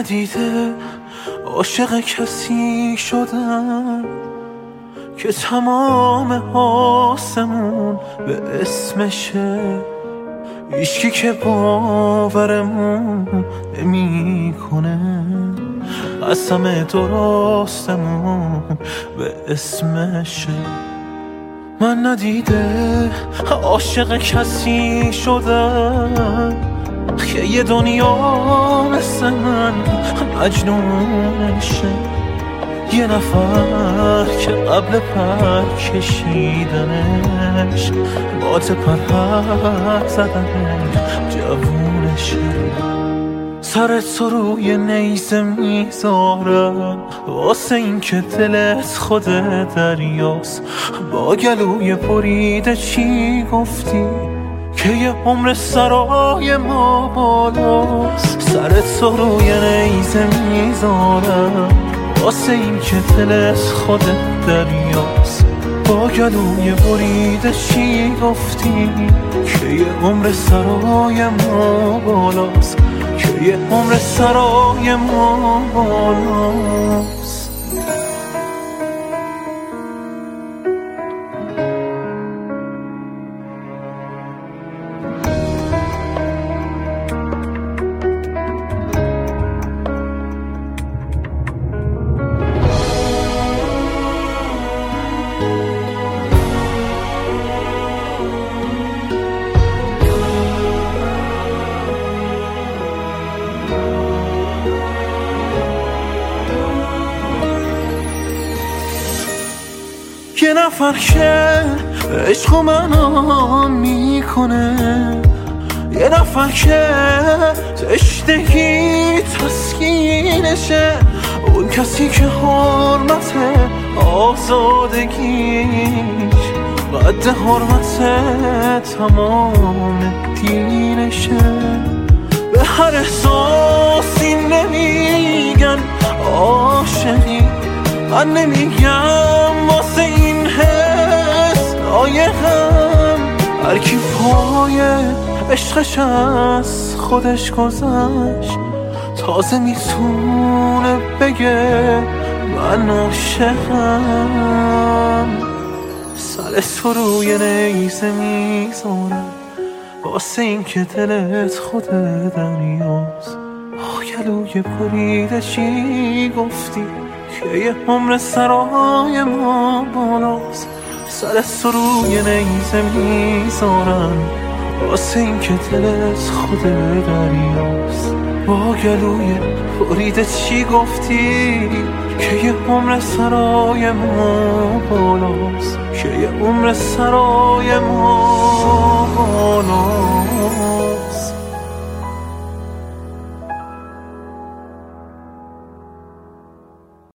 ندیده عاشق کسی شدم که تمام آسمون به اسمشه، هیچکی که باورمون نمی کنه، قسم درستمون به اسمشه. من ندیده عاشق کسی شدم که یه دنیا مثل من مجنونشه، یه نفر که قبل پر کشیدنش بات پر زدنش جوونشه. سرت رو روی نیزه میذارم واسه این که دلت خود دریاست، با گلوی بریده چی گفتی که یه عمر سرای ما بالاست. سرت رو روی نیزه میذارم واسه این که دلت خود دریاست، با گلوی بریده چی گفتی که یه عمر سرای ما بالاست، که یه عمر سرای ما بالاست. یه نفر که عشق منو میکنه، یه نفر که تشنگی تسکینشه، اون کسی که حرمت آزادگیش قد حرمت تمام دینشه. به هر احساسی نمیگن عاشقی، من نمیگم واسه این حس لایقم، هر کی پای عشقش از خودش گذشت تازه میتونه بگه من عاشقم. سرت رو روی نیزه میذارم واسه این که دلت خود دریاست، گلوی بریده چی گفتی که یه عمر سرای ما بالاست. سرت رو روی نیزه میذارم واسه این که دلت خود دریاست، با گلوی بریده چی گفتی که یه عمر سرای ما بالاست، که یه عمر سرای ما بالاست.